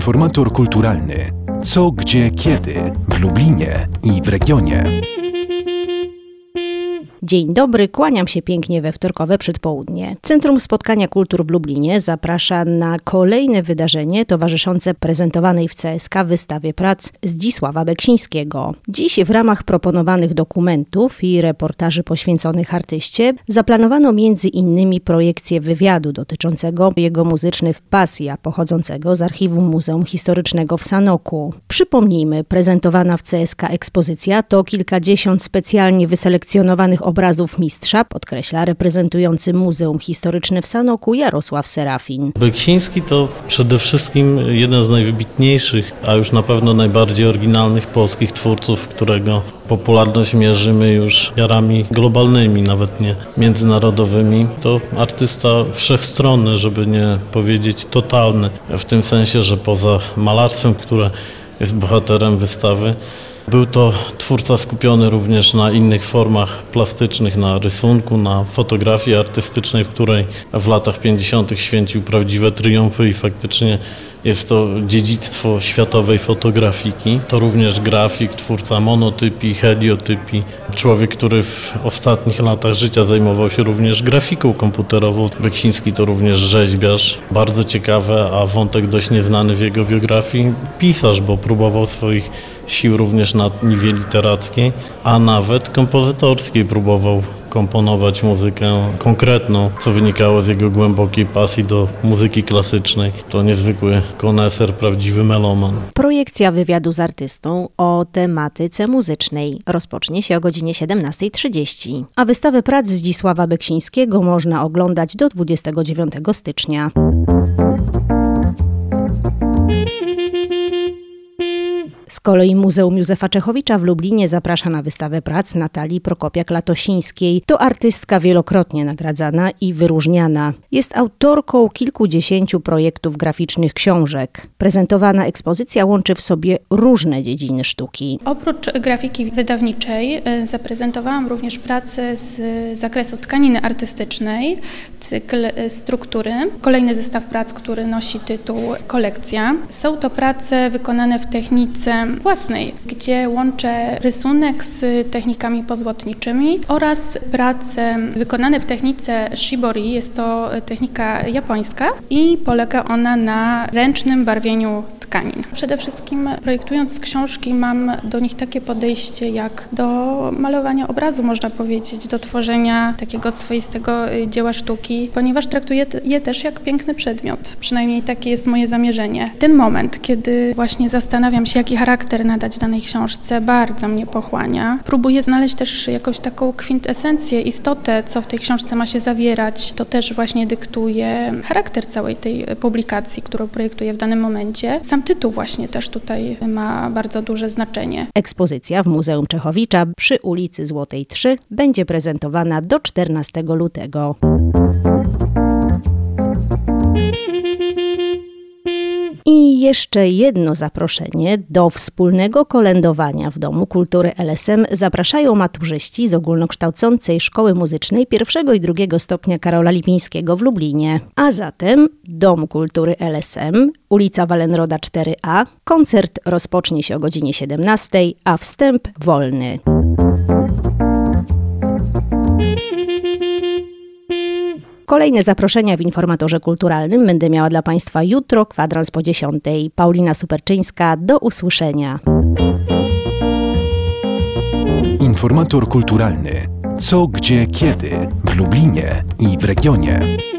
Informator kulturalny. Co, gdzie, kiedy w Lublinie i w regionie. Dzień dobry, kłaniam się pięknie we wtorkowe przedpołudnie. Centrum Spotkania Kultur w Lublinie zaprasza na kolejne wydarzenie towarzyszące prezentowanej w CSK wystawie prac Zdzisława Beksińskiego. Dziś w ramach proponowanych dokumentów i reportaży poświęconych artyście zaplanowano między innymi projekcję wywiadu dotyczącego jego muzycznych pasji, a pochodzącego z archiwum Muzeum Historycznego w Sanoku. Przypomnijmy, prezentowana w CSK ekspozycja to kilkadziesiąt specjalnie wyselekcjonowanych obrazów mistrza, podkreśla reprezentujący Muzeum Historyczne w Sanoku Jarosław Serafin. Beksiński to przede wszystkim jeden z najwybitniejszych, a już na pewno najbardziej oryginalnych polskich twórców, którego popularność mierzymy już miarami globalnymi, nawet nie międzynarodowymi. To artysta wszechstronny, żeby nie powiedzieć totalny, w tym sensie, że poza malarstwem, które jest bohaterem wystawy, był to twórca skupiony również na innych formach plastycznych, na rysunku, na fotografii artystycznej, w której w latach 50. święcił prawdziwe triumfy i faktycznie jest to dziedzictwo światowej fotografiki. To również grafik, twórca monotypii, heliotypii. Człowiek, który w ostatnich latach życia zajmował się również grafiką komputerową. Beksiński to również rzeźbiarz. Bardzo ciekawe, a wątek dość nieznany w jego biografii. Pisarz, bo próbował swoich sił również na niwie literackiej, a nawet kompozytorskiej próbował komponować muzykę konkretną, co wynikało z jego głębokiej pasji do muzyki klasycznej. To niezwykły koneser, prawdziwy meloman. Projekcja wywiadu z artystą o tematyce muzycznej rozpocznie się o godzinie 17:30, a wystawę prac Zdzisława Beksińskiego można oglądać do 29 stycznia. Z kolei Muzeum Józefa Czechowicza w Lublinie zaprasza na wystawę prac Natalii Prokopiak-Latosińskiej. To artystka wielokrotnie nagradzana i wyróżniana. Jest autorką kilkudziesięciu projektów graficznych książek. Prezentowana ekspozycja łączy w sobie różne dziedziny sztuki. Oprócz grafiki wydawniczej zaprezentowałam również prace z zakresu tkaniny artystycznej, cykl struktury. Kolejny zestaw prac, który nosi tytuł Kolekcja. Są to prace wykonane w technice własnej, gdzie łączę rysunek z technikami pozłotniczymi oraz prace wykonane w technice shibori. Jest to technika japońska i polega ona na ręcznym barwieniu tkanin. Przede wszystkim projektując książki mam do nich takie podejście jak do malowania obrazu, można powiedzieć, do tworzenia takiego swoistego dzieła sztuki, ponieważ traktuję je też jak piękny przedmiot. Przynajmniej takie jest moje zamierzenie. Ten moment, kiedy właśnie zastanawiam się, jaki charakter nadać danej książce, bardzo mnie pochłania. Próbuję znaleźć też jakąś taką kwintesencję, istotę, co w tej książce ma się zawierać. To też właśnie dyktuje charakter całej tej publikacji, którą projektuję w danym momencie. Sam tytuł właśnie też tutaj ma bardzo duże znaczenie. Ekspozycja w Muzeum Czechowicza przy ulicy Złotej 3 będzie prezentowana do 14 lutego. I jeszcze jedno zaproszenie do wspólnego kolędowania w Domu Kultury LSM zapraszają maturzyści z ogólnokształcącej Szkoły Muzycznej I i II stopnia Karola Lipińskiego w Lublinie. A zatem Dom Kultury LSM, ulica Wallenroda 4A. Koncert rozpocznie się o godzinie 17, a wstęp wolny. Kolejne zaproszenia w Informatorze Kulturalnym będę miała dla Państwa jutro, kwadrans po 10. Paulina Superczyńska, do usłyszenia. Informator kulturalny. Co, gdzie, kiedy w Lublinie i w regionie.